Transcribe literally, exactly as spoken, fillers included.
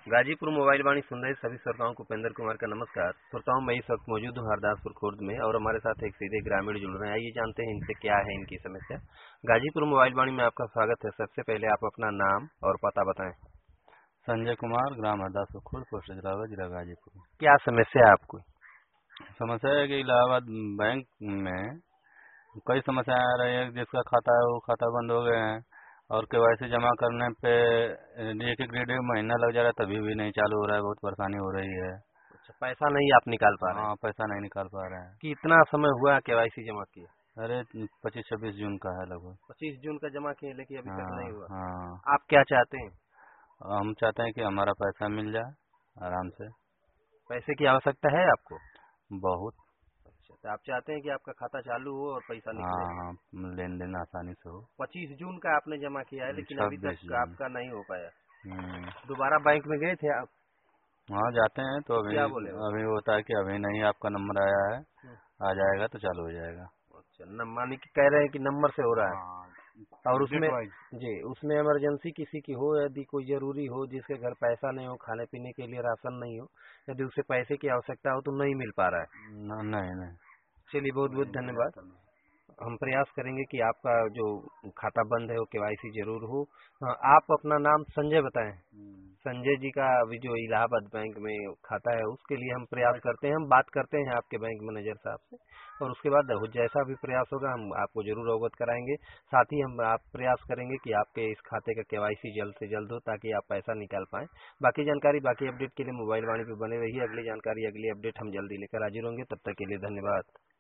Ghazipur mobile वाणी सुन रहे सभी श्रोताओं को उपेंद्र कुमार का नमस्कार। श्रोताओं, मैं इस वक्त मौजूद हूँ हरदासपुर खुर्द में और हमारे साथ एक सीधे ग्रामीण जुड़ रहे हैं। आइए जानते हैं इनसे क्या है इनकी समस्या। गाजीपुर मोबाइल वाणी में आपका स्वागत है। सबसे पहले आप अपना नाम और पता बताएं। संजय कुमार, ग्राम हरदासपुर खुर्द, पोस्ट इलाहाबाद, जिला गाजीपुर। क्या समस्या है आपको? समस्या है कि इलाहाबाद बैंक में कई समस्याएं आ रही है। जिसका खाता है वो खाता बंद हो गए हैं और केवाईसी जमा करने पे एक एक डेढ़ डेढ़ महीना लग जा रहा है, तभी भी नहीं चालू हो रहा है। बहुत परेशानी हो रही है। अच्छा, पैसा नहीं आप निकाल पा रहे हैं? हाँ, पैसा नहीं निकाल पा रहे हैं। कितना समय हुआ केवाईसी जमा किए? अरे पच्चीस छब्बीस जून का है लगभग। पच्चीस जून का जमा किए लेकिन अभी तक हाँ नहीं हुआ। हाँ। आप क्या चाहते हैं? हम चाहते हैं कि हमारा पैसा मिल जाए आराम से। पैसे की आवश्यकता है आपको? बहुत। अच्छा, तो आप चाहते हैं कि आपका खाता चालू हो और पैसा निकले? हाँ, लेन देन आसानी से हो। पच्चीस जून का आपने जमा किया है लेकिन अभी छब्बीस तक जून आपका नहीं हो पाया। हम्म। दोबारा बैंक में गए थे आप? हाँ, जाते हैं तो अभी क्या बोले वो? अभी होता है कि अभी नहीं आपका नंबर आया है, हम्म। आ जाएगा तो चालू हो जाएगा। अच्छा, न मानी कि कह रहे हैं कि नंबर से हो रहा है। हाँ, और उसमें डेट वाइज। जी उसमें इमरजेंसी किसी की हो, यदि कोई जरूरी हो, जिसके घर पैसा नहीं हो, खाने पीने के लिए राशन नहीं हो, यदि उसे पैसे की आवश्यकता हो तो नहीं मिल पा रहा है। न- नहीं नहीं। चलिए, बहुत बहुत धन्यवाद। हम प्रयास करेंगे कि आपका जो खाता बंद है वो केवाईसी जरूर हो। हाँ, आप अपना नाम संजय बताएं। हम्म। संजय जी का अभी जो इलाहाबाद बैंक में खाता है उसके लिए हम प्रयास करते हैं। हम बात करते हैं आपके बैंक मैनेजर साहब से और उसके बाद जैसा भी प्रयास होगा हम आपको जरूर अवगत कराएंगे। साथ ही हम आप प्रयास करेंगे कि आपके इस खाते का केवाईसी जल्द से जल्द हो ताकि आप पैसा निकाल पाएं। बाकी जानकारी बाकी अपडेट के लिए मोबाइल वाणी पे बने रहिए। अगली जानकारी अगली अपडेट हम जल्दी लेकर हाजिर होंगे। तब तक के लिए धन्यवाद।